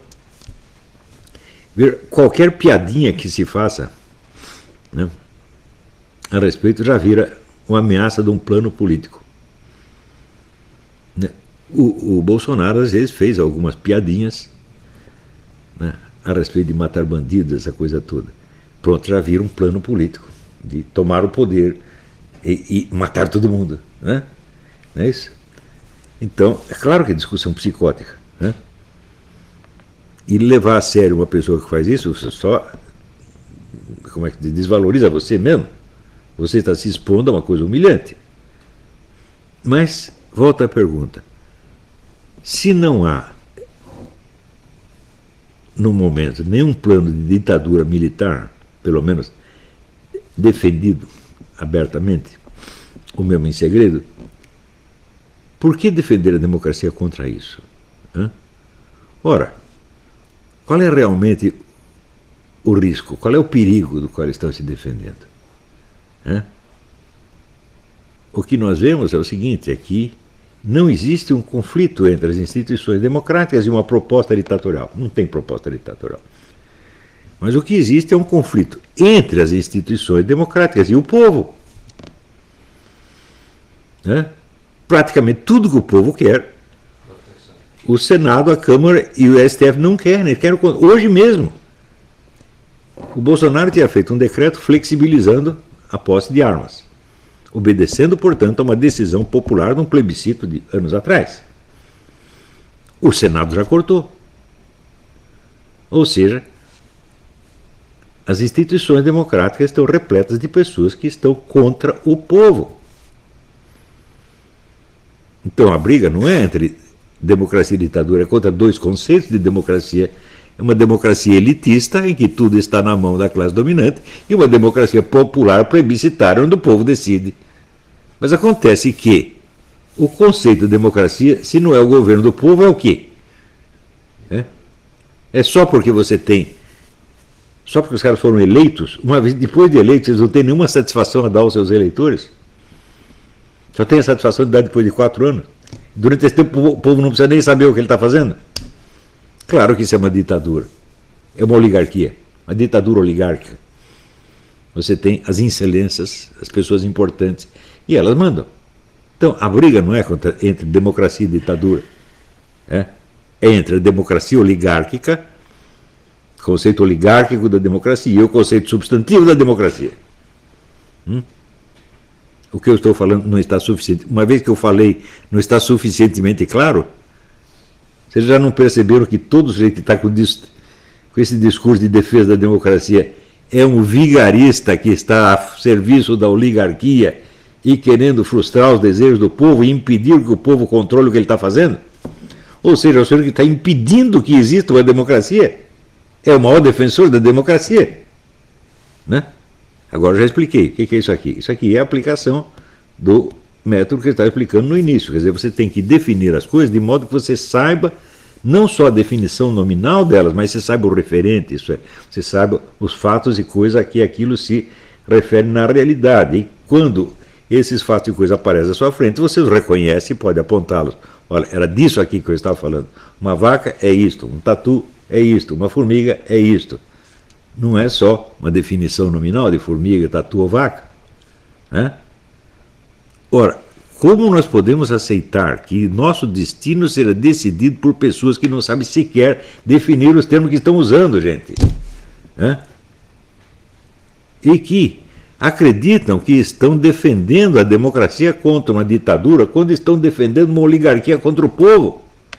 A: qualquer piadinha que se faça, né, a respeito já vira uma ameaça de um plano político. Né? O, o Bolsonaro às vezes fez algumas piadinhas, né, a respeito de matar bandidos, essa coisa toda. Pronto, já vira um plano político de tomar o poder e, e matar todo mundo. Né? Não é isso? Então, é claro que é discussão psicótica. Né? E levar a sério uma pessoa que faz isso, você só, como é que desvaloriza você mesmo. Você está se expondo a uma coisa humilhante. Mas, volta à pergunta. Se não há, no momento, nenhum plano de ditadura militar, pelo menos defendido abertamente, ou mesmo em segredo, por que defender a democracia contra isso? Hã? Ora, qual é realmente o risco? Qual é o perigo do qual estão se defendendo? Hã? O que nós vemos é o seguinte, é que não existe um conflito entre as instituições democráticas e uma proposta ditatorial. Não tem proposta ditatorial. Mas o que existe é um conflito entre as instituições democráticas e o povo. Hã? Praticamente tudo que o povo quer, o Senado, a Câmara e o S T F não querem. Eles querem hoje mesmo. O Bolsonaro tinha feito um decreto flexibilizando a posse de armas, obedecendo, portanto, a uma decisão popular de um plebiscito de anos atrás. O Senado já cortou. Ou seja, as instituições democráticas estão repletas de pessoas que estão contra o povo. Então a briga não é entre democracia e ditadura, é contra dois conceitos de democracia. É uma democracia elitista, em que tudo está na mão da classe dominante, e uma democracia popular plebiscitária, onde o povo decide. Mas acontece que o conceito de democracia, se não é o governo do povo, é o quê? É, é só porque você tem, só porque os caras foram eleitos, uma vez depois de eleitos, eles não têm nenhuma satisfação a dar aos seus eleitores. Só tem a satisfação de dar depois de quatro anos. Durante esse tempo o povo não precisa nem saber o que ele está fazendo. Claro que isso é uma ditadura. É uma oligarquia. Uma ditadura oligárquica. Você tem as excelências, as pessoas importantes, e elas mandam. Então, a briga não é contra, entre democracia e ditadura. É, é entre a democracia oligárquica, conceito oligárquico da democracia e o conceito substantivo da democracia. Hum? O que eu estou falando não está suficiente. Uma vez que eu falei, não está suficientemente claro, vocês já não perceberam que todo sujeito que está com, com esse discurso de defesa da democracia é um vigarista que está a serviço da oligarquia e querendo frustrar os desejos do povo e impedir que o povo controle o que ele está fazendo? Ou seja, o senhor que está impedindo que exista uma democracia é o maior defensor da democracia. Né? Agora eu já expliquei. O que é isso aqui? Isso aqui é a aplicação do método que eu estava explicando no início. Quer dizer, você tem que definir as coisas de modo que você saiba não só a definição nominal delas, mas você saiba o referente, isso é, você saiba os fatos e coisas a que aquilo se refere na realidade. E quando esses fatos e coisas aparecem à sua frente, você os reconhece e pode apontá-los. Olha, era disso aqui que eu estava falando. Uma vaca é isto, um tatu é isto, uma formiga é isto. Não é só uma definição nominal de formiga, tatu ou vaca. Né? Ora, como nós podemos aceitar que nosso destino será decidido por pessoas que não sabem sequer definir os termos que estão usando, gente? Né? E que acreditam que estão defendendo a democracia contra uma ditadura quando estão defendendo uma oligarquia contra o povo.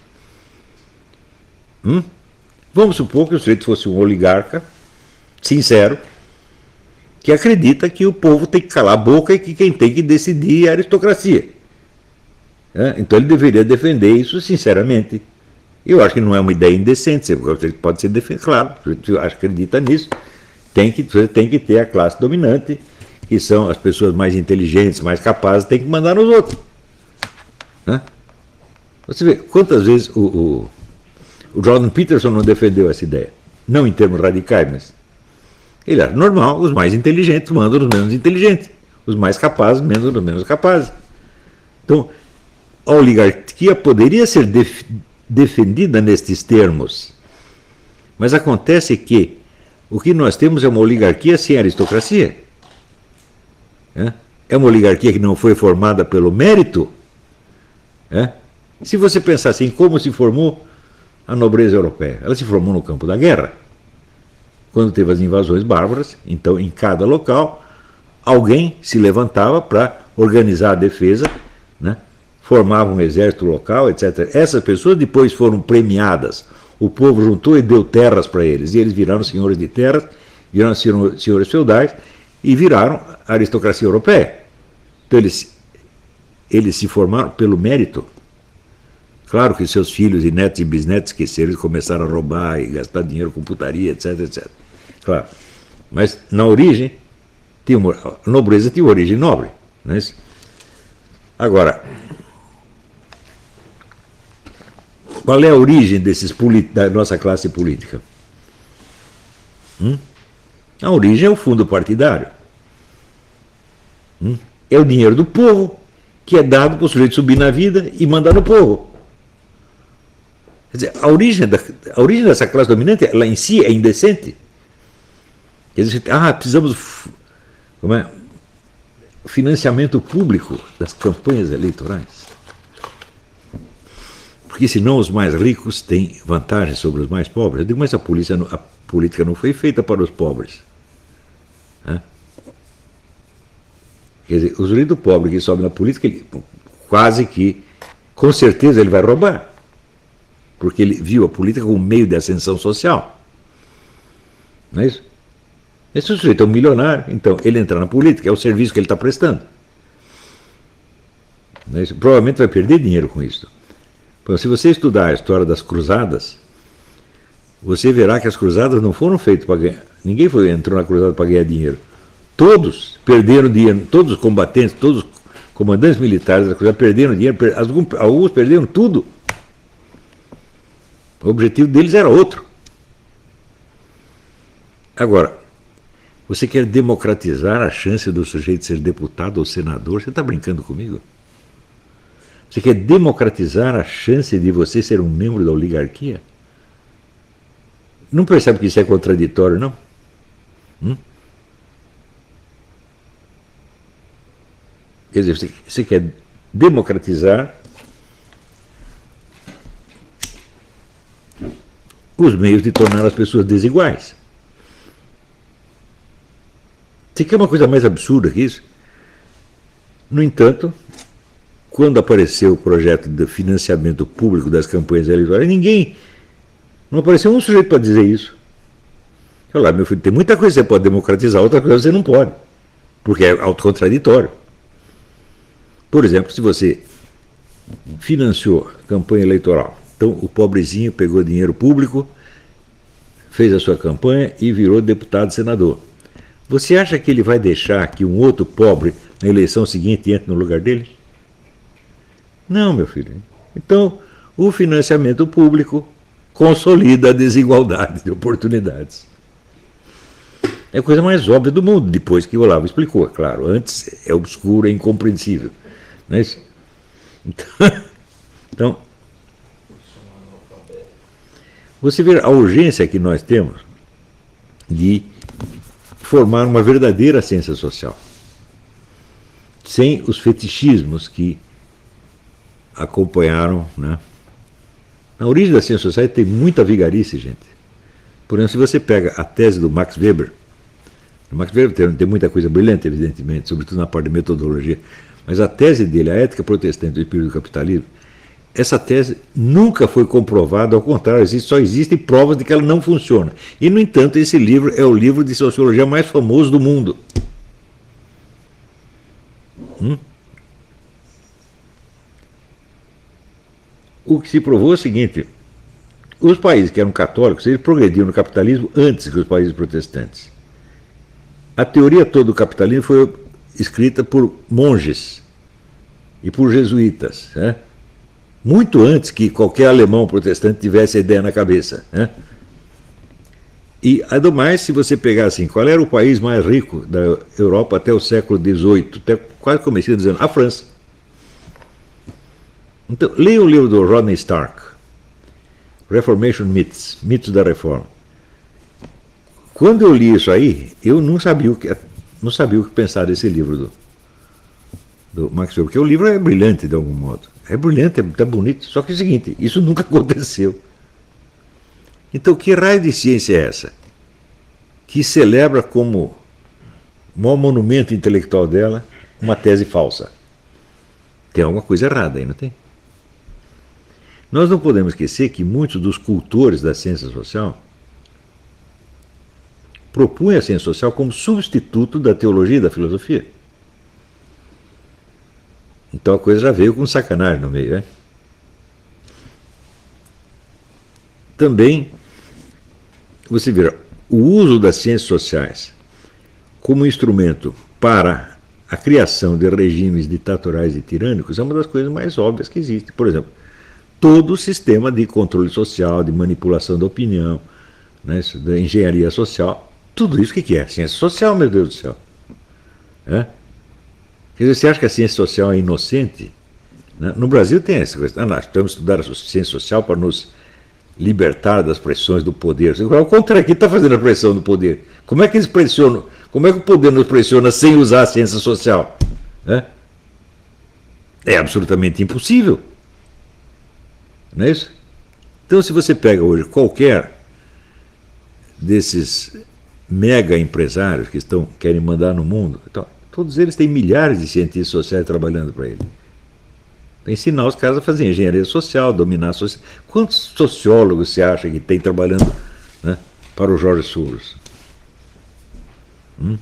A: Hum? Vamos supor que o sujeito fosse um oligarca sincero, que acredita que o povo tem que calar a boca e que quem tem que decidir é a aristocracia. É? Então ele deveria defender isso sinceramente. Eu acho que não é uma ideia indecente, você pode ser defendido, claro, você acredita nisso, tem que, você tem que ter a classe dominante, que são as pessoas mais inteligentes, mais capazes, tem que mandar nos outros. Né? Você vê quantas vezes o, o, o Jordan Peterson não defendeu essa ideia, não em termos radicais, mas ele acha normal, os mais inteligentes mandam nos menos inteligentes, os mais capazes mandam nos menos capazes. Então, a oligarquia poderia ser def defendida nestes termos, mas acontece que o que nós temos é uma oligarquia sem aristocracia. É uma oligarquia que não foi formada pelo mérito. É? Se você pensar assim, como se formou a nobreza europeia? Ela se formou no campo da guerra. Quando teve as invasões bárbaras, então em cada local, alguém se levantava para organizar a defesa, né? Formava um exército local, etcétera. Essas pessoas depois foram premiadas. O povo juntou e deu terras para eles. E eles viraram senhores de terras, viraram senhores feudais e viraram a aristocracia europeia. Então eles, eles se formaram pelo mérito. Claro que seus filhos e netos e bisnetos esqueceram e começaram a roubar e gastar dinheiro com putaria, etc, etcétera. Claro. Mas na origem, tinha uma, a nobreza tinha uma origem nobre. Não é isso? Agora, qual é a origem desses da nossa classe política? Hum? A origem é o fundo partidário. Hum? É o dinheiro do povo que é dado para o sujeito subir na vida e mandar no povo. Quer dizer, a origem, da, a origem dessa classe dominante, ela em si é indecente. Quer dizer, ah, precisamos como é, financiamento público das campanhas eleitorais. Porque senão os mais ricos têm vantagem sobre os mais pobres. Eu digo, mas a, polícia, a política não foi feita para os pobres. Né? Quer dizer, o sujeito pobre que sobe na política, ele, quase que, com certeza, ele vai roubar. Porque ele viu a política como um meio de ascensão social. Não é isso? Esse sujeito é um milionário, então ele entra na política, é o serviço que ele está prestando. Não é isso? Provavelmente vai perder dinheiro com isso. Então, se você estudar a história das cruzadas, você verá que as cruzadas não foram feitas para ganhar. Ninguém foi, entrou na cruzada para ganhar dinheiro. Todos perderam dinheiro, todos os combatentes, todos os comandantes militares da cruzada perderam dinheiro, alguns, alguns perderam tudo. O objetivo deles era outro. Agora, você quer democratizar a chance do sujeito ser deputado ou senador? Você está brincando comigo? Você quer democratizar a chance de você ser um membro da oligarquia? Não percebe que isso é contraditório, não? Hum? Quer dizer, você, você quer democratizar os meios de tornar as pessoas desiguais. Você quer uma coisa mais absurda que isso? No entanto, quando apareceu o projeto de financiamento público das campanhas eleitorais, ninguém, não apareceu um sujeito para dizer isso. Olha lá, meu filho, tem muita coisa que você pode democratizar, outra coisa você não pode, porque é autocontraditório. Por exemplo, se você financiou campanha eleitoral, então o pobrezinho pegou dinheiro público, fez a sua campanha e virou deputado e senador. Você acha que ele vai deixar que um outro pobre, na eleição seguinte, entre no lugar dele? Não, meu filho. Então, o financiamento público consolida a desigualdade de oportunidades. É a coisa mais óbvia do mundo, depois que o Olavo explicou, é claro. Antes é obscuro, é incompreensível. Não é isso? Então, então, você vê a urgência que nós temos de formar uma verdadeira ciência social, sem os fetichismos que acompanharam, né? Na origem da ciência social tem muita vigarice, gente. Por exemplo, se você pega a tese do Max Weber, o Max Weber tem, tem muita coisa brilhante, evidentemente, sobretudo na parte de metodologia, mas a tese dele, a ética protestante do espírito do capitalismo, essa tese nunca foi comprovada, ao contrário, existe, só existem provas de que ela não funciona. E, no entanto, esse livro é o livro de sociologia mais famoso do mundo. Hum? O que se provou é o seguinte: os países que eram católicos, eles progrediram no capitalismo antes que os países protestantes. A teoria toda do capitalismo foi escrita por monges e por jesuítas, né? Muito antes que qualquer alemão protestante tivesse a ideia na cabeça, né? E, ademais, se você pegar assim, qual era o país mais rico da Europa até o século dezoito, até quase comecei dizendo, a França. Então, leia o livro do Rodney Stark, Reformation Myths, Mitos da Reforma. Quando eu li isso aí, eu não sabia o que, não sabia o que pensar desse livro do, do Max Weber, porque o livro é brilhante de algum modo. É brilhante, é, é bonito, só que é o seguinte, isso nunca aconteceu. Então, que raio de ciência é essa? Que celebra como maior monumento intelectual dela uma tese falsa. Tem alguma coisa errada aí, não tem? Nós não podemos esquecer que muitos dos cultores da ciência social propunham a ciência social como substituto da teologia e da filosofia. Então a coisa já veio com sacanagem no meio, né? Também, você vê, o uso das ciências sociais como instrumento para a criação de regimes ditatoriais e tirânicos é uma das coisas mais óbvias que existe. Por exemplo, todo o sistema de controle social, de manipulação da opinião, né, da engenharia social, tudo isso o que é? Ciência social, meu Deus do céu. É? Quer dizer, você acha que a ciência social é inocente? Né? No Brasil tem essa coisa. Ah, nós temos que estudar a ciência social para nos libertar das pressões do poder. O contrário, quem está fazendo a pressão do poder? Como é que eles pressionam? Como é que o poder nos pressiona sem usar a ciência social? É, é absolutamente impossível. Não é isso? Então, se você pega hoje qualquer desses mega empresários que estão, querem mandar no mundo, então, todos eles têm milhares de cientistas sociais trabalhando para ele. Para ensinar os caras a fazer engenharia social, dominar a sociedade. Quantos sociólogos você acha que tem trabalhando, né, para o Jorge Soros? Hum?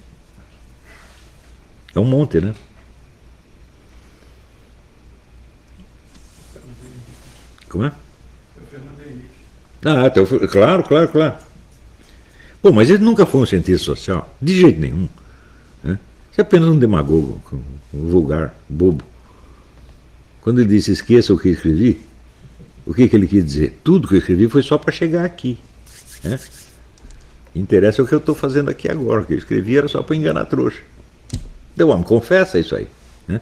A: É um monte, né? Como é? Ah, então, claro, claro, claro. Pô, mas ele nunca foi um cientista social, de jeito nenhum. Né? Ele é apenas um demagogo, um vulgar, bobo. Quando ele disse esqueça o que escrevi, o que, que ele quis dizer? Tudo que eu escrevi foi só para chegar aqui. Né? Interessa o que eu estou fazendo aqui agora. O que eu escrevi era só para enganar a trouxa. Então, homem, confessa isso aí. Né?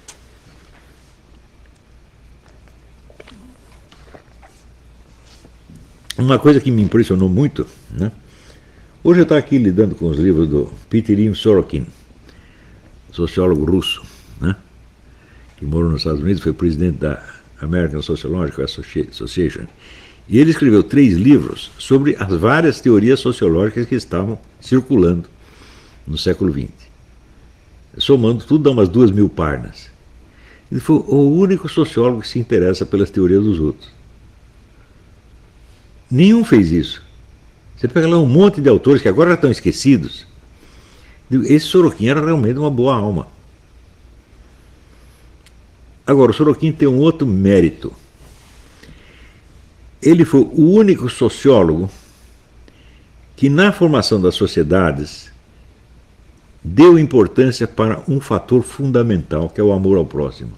A: Uma coisa que me impressionou muito, né? Hoje eu estou aqui lidando com os livros do Peter Sorokin, sociólogo russo, né? Que morou nos Estados Unidos, foi presidente da American Sociological Association. E ele escreveu três livros sobre as várias teorias sociológicas que estavam circulando no século vinte. Somando tudo, dá umas duas mil páginas. Ele foi o único sociólogo que se interessa pelas teorias dos outros. Nenhum fez isso. Você pega lá um monte de autores que agora já estão esquecidos. Esse Sorokin era realmente uma boa alma. Agora, o Sorokin tem um outro mérito. Ele foi o único sociólogo que, na formação das sociedades, deu importância para um fator fundamental, que é o amor ao próximo.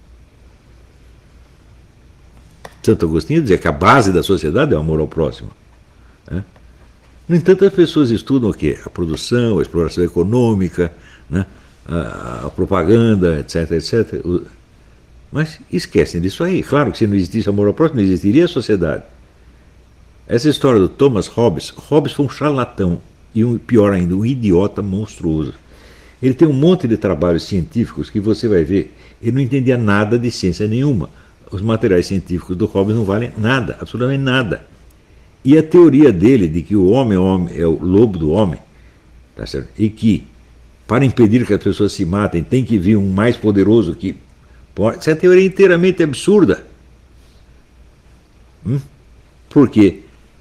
A: Santo Agostinho dizia que a base da sociedade é o amor ao próximo. Né? No entanto, as pessoas estudam o quê? A produção, a exploração econômica, né? a, a propaganda, etc, etcétera. Mas esquecem disso aí. Claro que se não existisse amor ao próximo, não existiria a sociedade. Essa história do Thomas Hobbes, Hobbes foi um charlatão e, um, pior ainda, um idiota monstruoso. Ele tem um monte de trabalhos científicos que você vai ver, ele não entendia nada de ciência nenhuma. Os materiais científicos do Hobbes não valem nada, absolutamente nada. E a teoria dele de que o homem, homem é o lobo do homem, tá certo? E que, para impedir que as pessoas se matem, tem que vir um mais poderoso que pode. Essa teoria é inteiramente absurda. Hum? Por quê?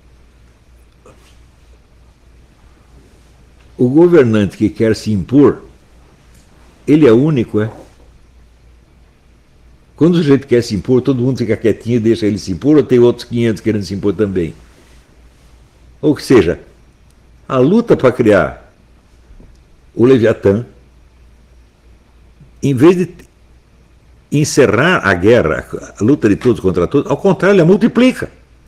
A: O governante que quer se impor, ele é único, é? Quando o sujeito quer se impor, todo mundo fica quietinho e deixa ele se impor, ou tem outros quinhentos querendo se impor também? Ou seja, a luta para criar o Leviatã, em vez de encerrar a guerra, a luta de todos contra todos, ao contrário, ela multiplica.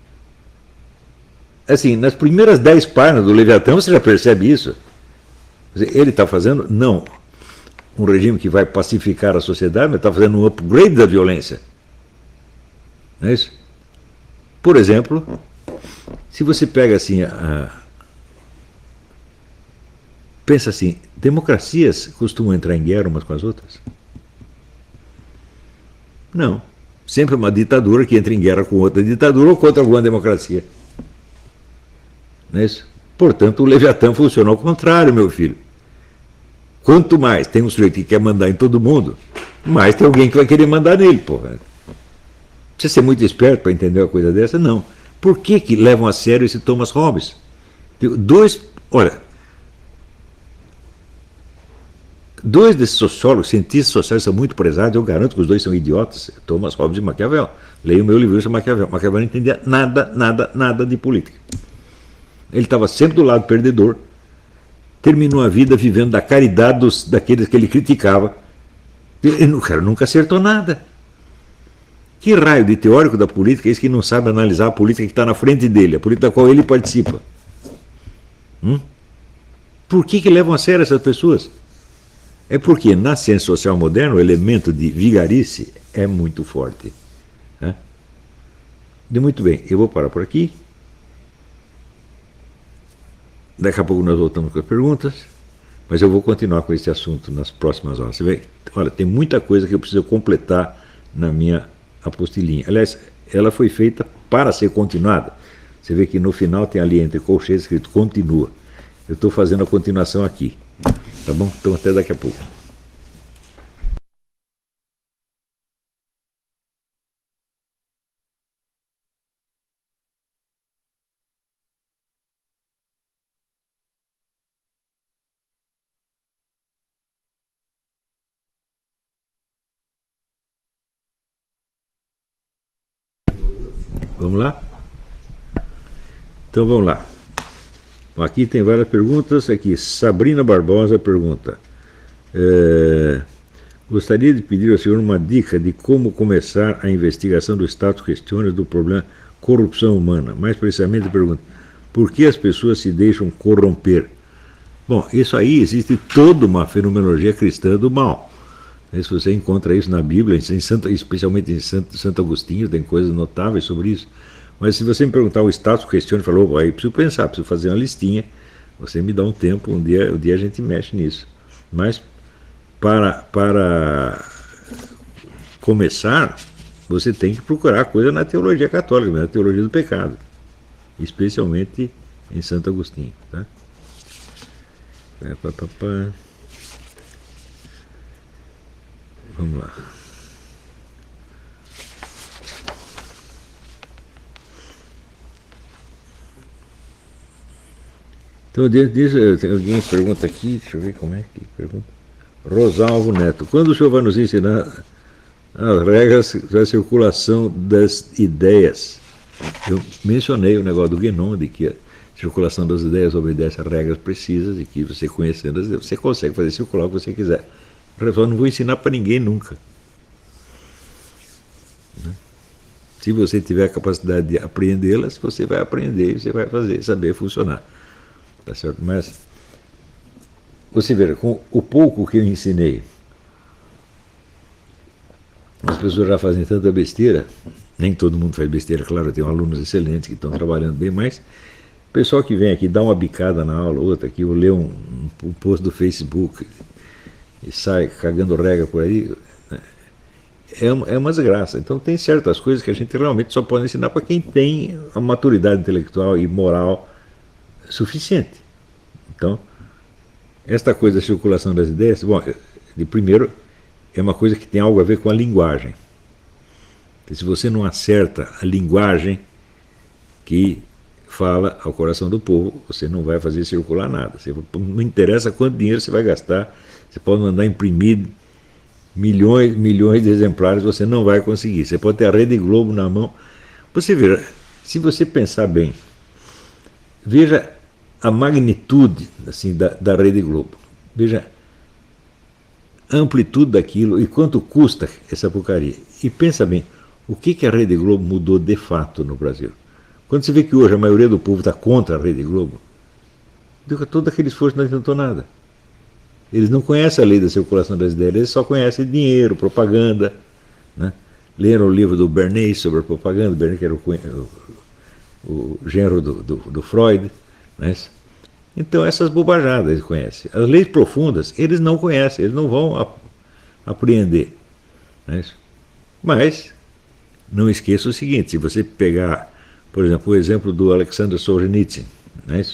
A: Assim, nas primeiras dez páginas do Leviatã, você já percebe isso. Ele está fazendo, não, um regime que vai pacificar a sociedade, mas está fazendo um upgrade da violência. Não é isso? Por exemplo, se você pega assim, a... pensa assim, democracias costumam entrar em guerra umas com as outras? Não. Sempre uma ditadura que entra em guerra com outra ditadura ou contra alguma democracia. Não é isso? Portanto, o Leviatã funciona ao contrário, meu filho. Quanto mais tem um sujeito que quer mandar em todo mundo, mais tem alguém que vai querer mandar nele, porra. Precisa ser muito esperto para entender uma coisa dessa? Não. Por que que levam a sério esse Thomas Hobbes? Dois, olha, dois desses sociólogos, cientistas sociais são muito prezados, eu garanto que os dois são idiotas, Thomas Hobbes e Maquiavel. Leia o meu livro sobre Maquiavel. Maquiavel não entendia nada, nada, nada de política. Ele estava sempre do lado perdedor, terminou a vida vivendo da caridade dos, daqueles que ele criticava. Ele, o cara nunca acertou nada. Que raio de teórico da política é esse que não sabe analisar a política que está na frente dele, a política da qual ele participa? Hum? Por que que levam a sério essas pessoas? É porque na ciência social moderna o elemento de vigarice é muito forte. Né? De muito bem, eu vou parar por aqui. Daqui a pouco nós voltamos com as perguntas, mas eu vou continuar com esse assunto nas próximas horas. Você vê, olha, tem muita coisa que eu preciso completar na minha apostilinha. Aliás, ela foi feita para ser continuada. Você vê que no final tem ali entre colchetes escrito continua. Eu estou fazendo a continuação aqui. Tá bom? Então até daqui a pouco. Vamos lá? Então vamos lá. Aqui tem várias perguntas. Aqui, Sabrina Barbosa pergunta: é, gostaria de pedir ao senhor uma dica de como começar a investigação do status questiones do problema corrupção humana. Mais precisamente, pergunta: por que as pessoas se deixam corromper? Bom, isso aí existe toda uma fenomenologia cristã do mal. Se você encontra isso na Bíblia, em Santo, especialmente em Santo, Santo Agostinho, tem coisas notáveis sobre isso. Mas se você me perguntar o status questione, falou, aí preciso pensar, preciso fazer uma listinha. Você me dá um tempo, um dia, um dia a gente mexe nisso. Mas para, para começar, você tem que procurar coisa na teologia católica, na teologia do pecado, especialmente em Santo Agostinho. Tá? É, pá, pá, pá. Vamos lá. Então, diz, alguém pergunta aqui, deixa eu ver como é que pergunta. Rosalvo Neto, quando o senhor vai nos ensinar as regras da circulação das ideias? Eu mencionei o negócio do Guénon, de que a circulação das ideias obedece a regras precisas e que você conhecendo as ideias, você consegue fazer circular o que você quiser. Eu não vou ensinar para ninguém nunca. Se você tiver a capacidade de apreendê-las, você vai aprender e você vai fazer, saber funcionar. Tá certo? Mas, você vê, com o pouco que eu ensinei, as pessoas já fazem tanta besteira, nem todo mundo faz besteira, claro, eu tenho alunos excelentes que estão trabalhando bem, mas o pessoal que vem aqui dá uma bicada na aula, outra aqui, ou lê um, um, um post do Facebook e sai cagando regra por aí, é uma, é uma desgraça. Então tem certas coisas que a gente realmente só pode ensinar para quem tem a maturidade intelectual e moral suficiente. Então, esta coisa da circulação das ideias, bom, de primeiro, é uma coisa que tem algo a ver com a linguagem. Porque se você não acerta a linguagem que fala ao coração do povo, você não vai fazer circular nada. Você, não interessa quanto dinheiro você vai gastar, você pode mandar imprimir milhões, milhões de exemplares, você não vai conseguir. Você pode ter a Rede Globo na mão. Você veja, se você pensar bem, veja a magnitude assim, da, da Rede Globo. Veja a amplitude daquilo e quanto custa essa porcaria. E pensa bem, o que, que a Rede Globo mudou de fato no Brasil? Quando você vê que hoje a maioria do povo está contra a Rede Globo, todo aquele esforço não adiantou nada. Eles não conhecem a lei da circulação das ideias, eles só conhecem dinheiro, propaganda. Né? Leram o livro do Bernays sobre a propaganda, Bernays que era o, o, o genro do, do, do Freud. Né? Então essas bobajadas eles conhecem. As leis profundas eles não conhecem, eles não vão ap apreender. Né? Mas não esqueça o seguinte, se você pegar, por exemplo, o exemplo do Alexander Solzhenitsyn, né?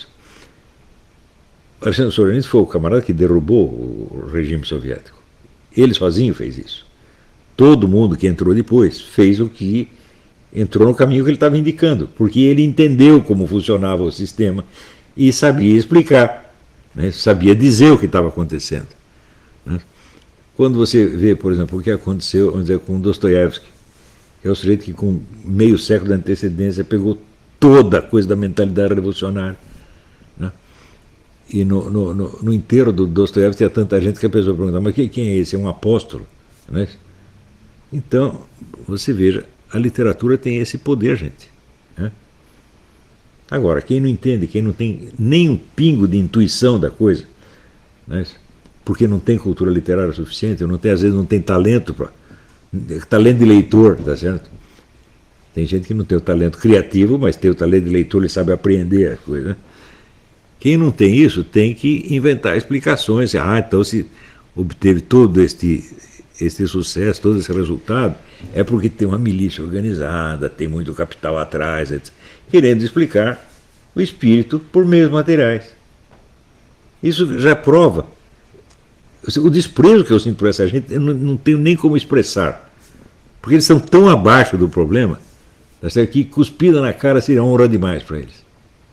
A: O Alexander Solzhenitsyn foi o camarada que derrubou o regime soviético. Ele sozinho fez isso. Todo mundo que entrou depois fez o que entrou no caminho que ele estava indicando, porque ele entendeu como funcionava o sistema e sabia explicar, né? Sabia dizer o que estava acontecendo. Né? Quando você vê, por exemplo, o que aconteceu, vamos dizer, com Dostoiévski, que é o sujeito que com meio século de antecedência pegou toda a coisa da mentalidade revolucionária. Né? E no, no, no, no enterro do Dostoiévski tinha tanta gente que a pessoa perguntava, mas quem é esse? É um apóstolo? Né? Então, você veja, a literatura tem esse poder, gente. Né? Agora, quem não entende, quem não tem nem um pingo de intuição da coisa, né? Porque não tem cultura literária suficiente, não tem, às vezes não tem talento, pra, talento de leitor, tá certo? Tem gente que não tem o talento criativo, mas tem o talento de leitor, ele sabe apreender a coisa. Né? Quem não tem isso tem que inventar explicações. Ah, então se obteve todo este, este sucesso, todo esse resultado, é porque tem uma milícia organizada, tem muito capital atrás, etcétera, querendo explicar o espírito por meios materiais. Isso já prova o desprezo que eu sinto por essa gente, eu não, não tenho nem como expressar, porque eles estão tão abaixo do problema, que cuspida na cara seria honra demais para eles.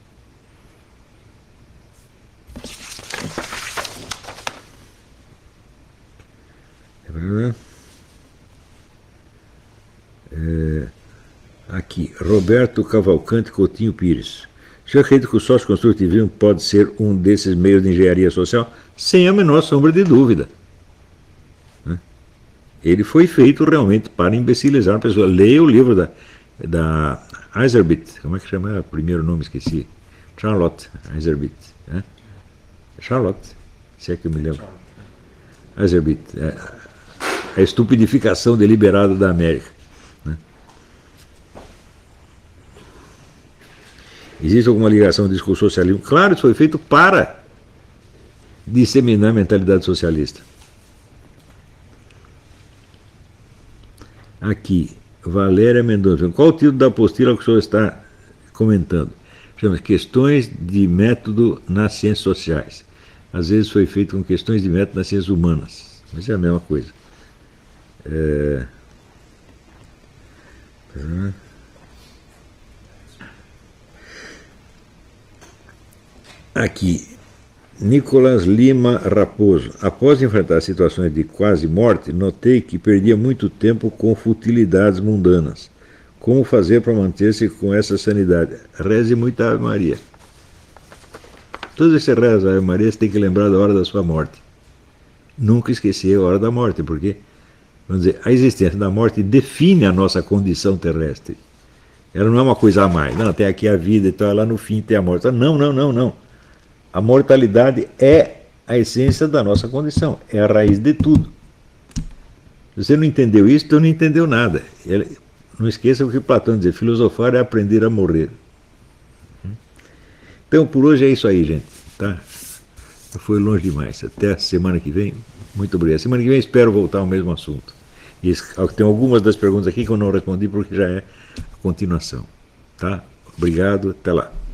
A: É, aqui, Roberto Cavalcante Coutinho Pires. Você acredita que o sócio-construtivismo pode ser um desses meios de engenharia social? Sem a menor sombra de dúvida. Ele foi feito realmente para imbecilizar a pessoa. Leia o livro da, da Iserbit, como é que chama o primeiro nome? Esqueci. Charlotte Iserbit. Né? Charlotte, se é que eu me lembro. Iserbit. É, a estupidificação deliberada da América. Né? Existe alguma ligação disso com o socialismo? Claro, isso foi feito para disseminar a mentalidade socialista. Aqui, Valéria Mendonça. Qual o título da apostila que o senhor está comentando? Chama-se Questões de Método nas Ciências Sociais. Às vezes foi feito com questões de método nas ciências humanas, mas é a mesma coisa. É... Aqui, Nicolas Lima Raposo. Após enfrentar situações de quase morte, notei que perdia muito tempo com futilidades mundanas. Como fazer para manter-se com essa sanidade? Reze muito a Ave Maria. Todas as vezes que você reza a Ave Maria, você tem que lembrar da hora da sua morte. Nunca esquecer a hora da morte, porque, vamos dizer, a existência da morte define a nossa condição terrestre. Ela não é uma coisa a mais. Não, tem aqui a vida, então lá no fim tem a morte. Não, não, não, não. A mortalidade é a essência da nossa condição, é a raiz de tudo. Se você não entendeu isso, então não entendeu nada. Não esqueça o que Platão dizia, filosofar é aprender a morrer. Então, por hoje é isso aí, gente. Tá? Foi longe demais. Até a semana que vem. Muito obrigado. Semana que vem espero voltar ao mesmo assunto. E tem algumas das perguntas aqui que eu não respondi porque já é a continuação. Tá? Obrigado. Até lá.